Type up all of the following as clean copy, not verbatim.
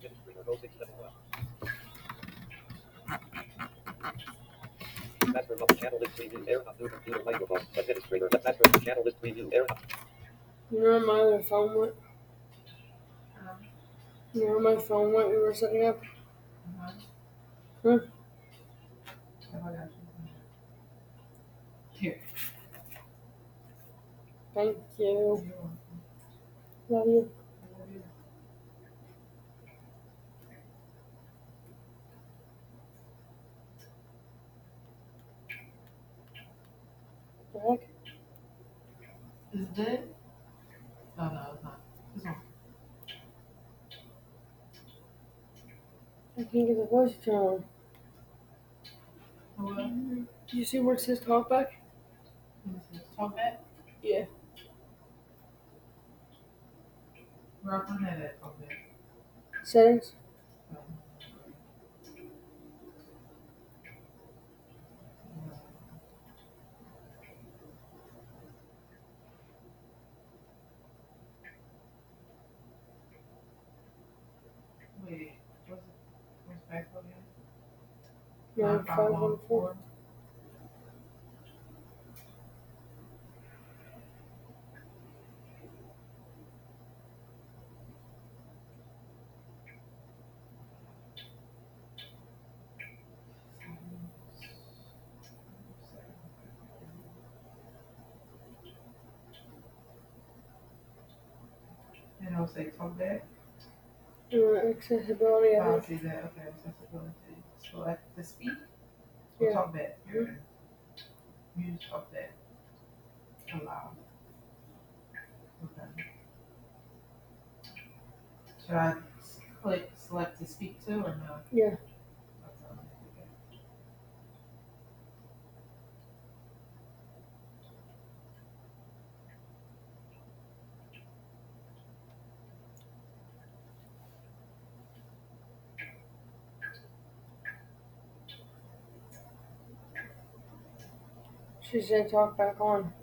Administrator O6 level 1. Master of channel list preview. Error on new computer microphone. Administrator. Master of channel list preview. Error. You know where my other phone went? You know where my phone went we were setting up? Huh? Here. Thank you. Love you. The heck? Is it dead? Oh, no, it's not. It's on. I can't get the voice to turn on. What? Do you see where it says talk back? Talk back? Yeah. Where I find that at? Talk back. Settings? Wait, what's back again? 9514. And I'll say talk back. Accessibility, I Oh, think. see that? Okay, accessibility. Select to speak. Yeah. Talk back. Use talk back. Allow. Okay. Should I click select to speak to or no? Yeah. Okay. She said talk back on.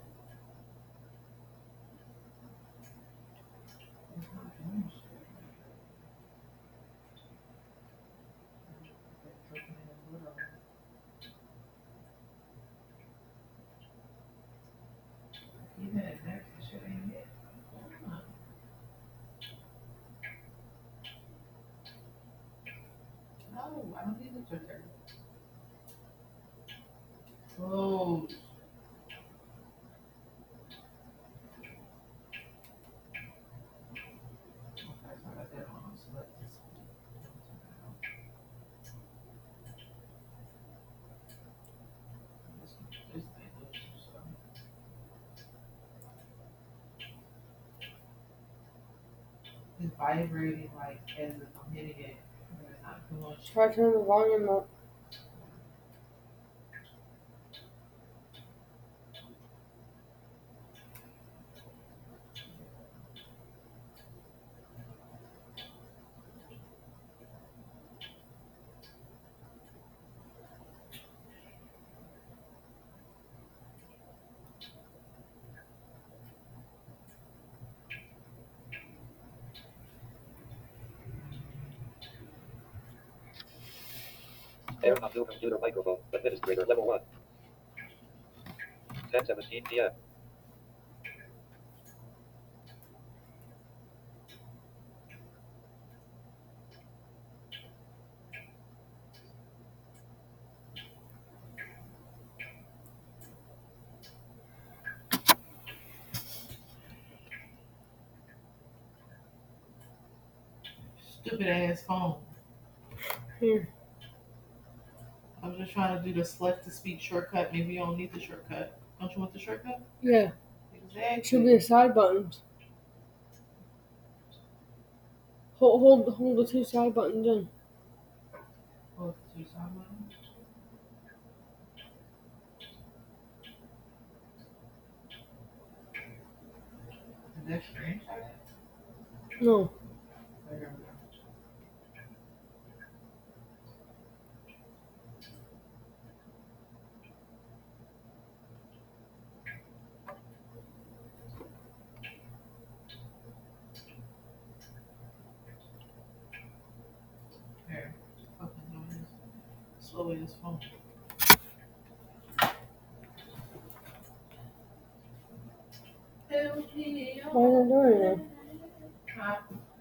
Even at next, it should ain't it. No, I don't need the Twitter. Close. Okay, so I got that on. Select this. This thing looks so. It's vibrating like as if I'm hitting it. But it's not too much. Try turning the volume up. Error on new computer microphone. Administrator level 1. 10:17 p.m. Stupid ass phone. Here. I was just trying to do the select to speak shortcut. Maybe you don't need the shortcut. Don't you want the shortcut? Yeah. Exactly. It should be the side buttons. Hold the two side buttons in. Oh, two side buttons. Is that screenshot? No. There we go. throw away this phone. Why isn't it doing anything? Huh?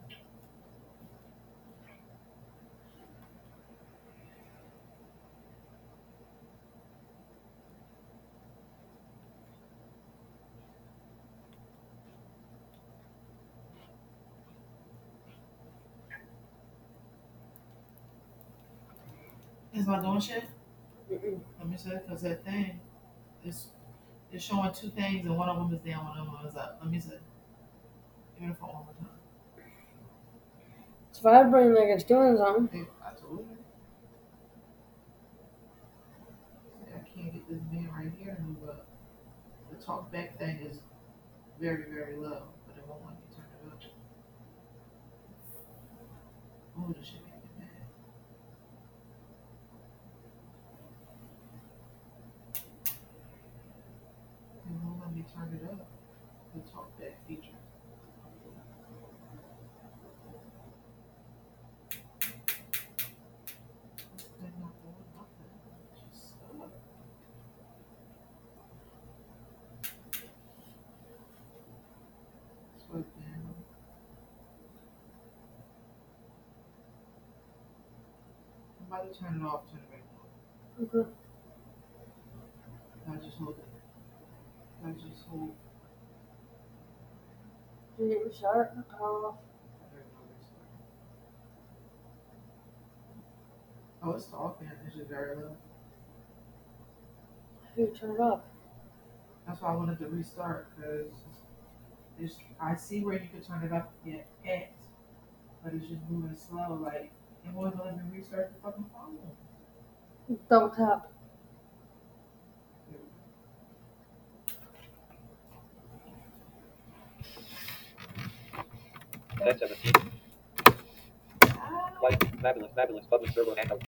It's not doing shit? Mm-mm. Let me see, because that thing is it's showing two things and one of them is down, one of them is up. Let me see. Give me the phone one more time. It's vibrating like it's doing something. Hey, I told you. I can't get this man right here to move up. The talk back thing is very, very low, but it won't let me turn it up. Oh, this shit make me mad. It won't let me turn it up. The talk back feature. They're not doing nothing. Just stuck. Swipe down. I'm about to turn it off, turn it back on. Okay. I just hold it. I just hold. Did you restart? Oh, There we go, restart. Oh, it's talking. It's just very low. you turn it off. That's why I wanted to restart because I see where you can turn it up at, but it's just moving slow. Like it won't even let me restart the fucking phone. Double tap. Set 17. Like, fabulous, public servo hangout.